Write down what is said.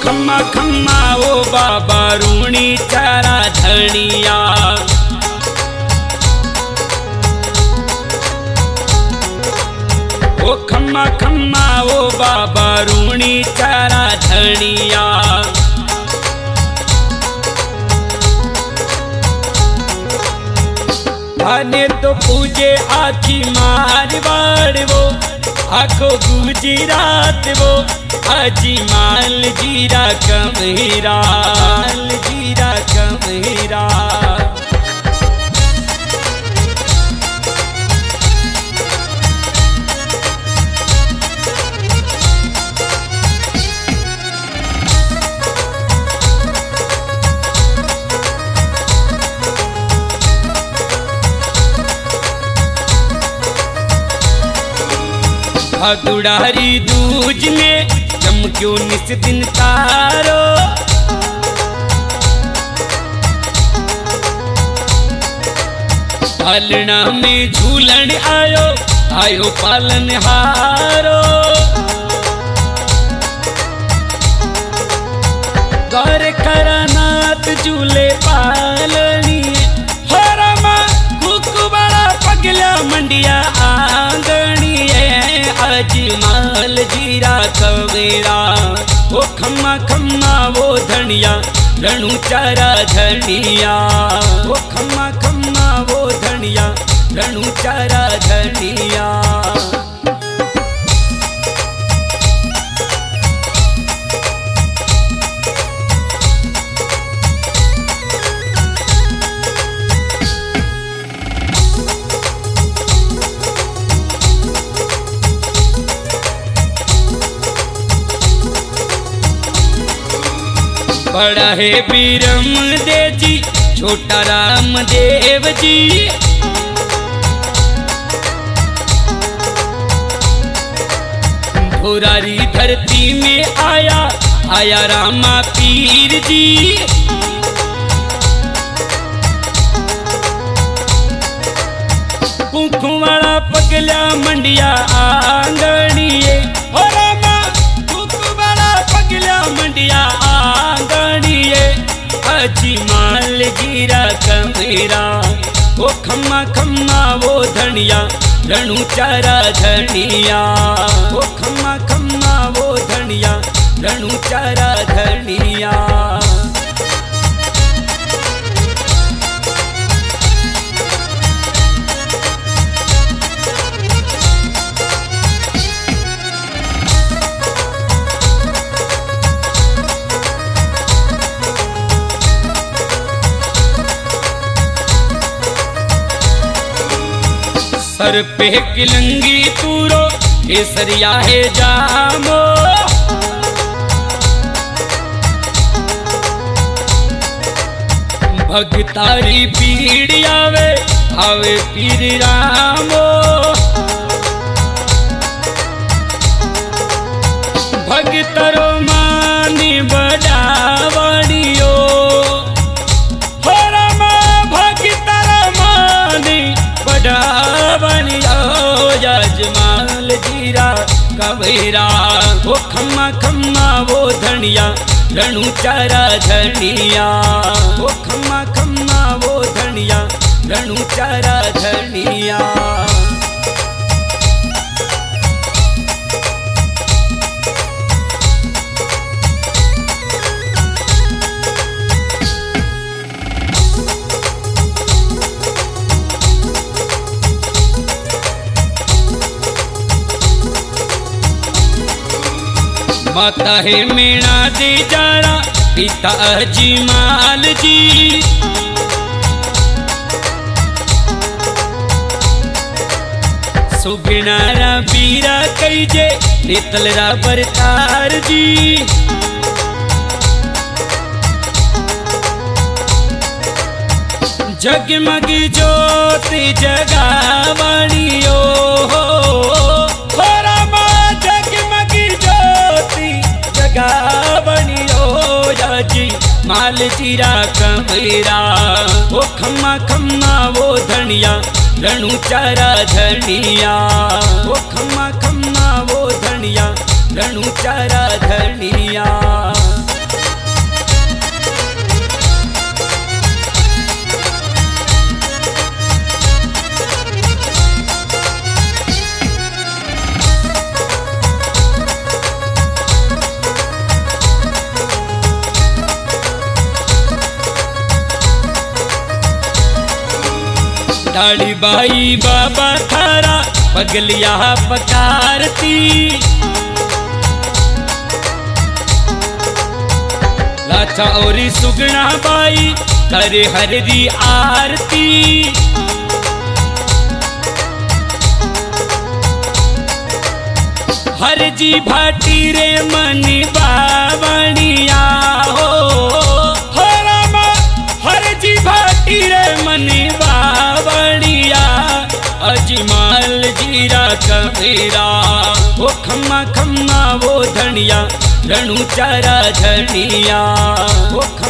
खम्मा खम्मा ओ बाबा रूणी चारा धनिया। ओ खम्मा खम्मा ओ बाबा रूणी चारा धनिया। आने तो पूजे आखी मारवाड़ वो आखो गुजरात वो अजी माल जीरा कमेरा जीरा कमेरा। दुड़ारी दूज में चमक्यो निस दिन तारो। पालना में झूलन आयो आयो पालन हारो। गौर करानाथ झूले पालनी हरमा कुकबड़ा पगला मंडिया आंगनी अजी माल जीरा कवेरा। वो खम्मा खम्मा वो धनिया रणु चारा धनिया। वो खम्मा खम्मा वो धनिया रणु चारा धनिया। बड़ा है बीरम देव जी छोटा राम देव जी। भुरारी धरती में आया आया रामा पीर जी। कुखवाड़ा पगला मंडिया आंगणिए हो रामा कुखवाड़ा पगला मंडिया अजी माल जीरा कमेरा। वो खम्मा खम्मा वो धनिया रणु चारा धनिया। वो खम्मा खम्मा वो धनिया रणु चारा धनिया। सर पे किलंगी तूरो केसरिया है जामो। भगतारी पीड़ आवे आवे पीर रामो। भगतरो मानी बजावड़ियो हो रामा भगतरो मानी बजावड़ियो। जजमाल जीरा कवेरा। वो खम्मा खम्मा वो धनिया रणु चारा धनिया। वो खम्मा खम्मा वो धनिया रणु चारा धनिया। माता है मीणा दे जारा पिता अजी माल जी। सुगनारा बीरा कईजे नितलरा बरतार जी। जगमग ज्योति जगावड़ियो माल जीरा कमेरा। वो खम्मा खम्मा वो धनिया रणु चारा धनिया। वो खम्मा खम्मा वो धनिया रणु चारा धनिया। दाढ़ी बाई बाबा थारा पगलिया पकारती, लाचा और सुगना बाई करे हरदी आरती। हर जी भाटी रे मनी बावणिया हो, हर जी भाटी रे मनी बावणिया, अजमाल जीरा कबीरा वो खम्मा खम्मा वो धनिया रणु चारा धनिया वो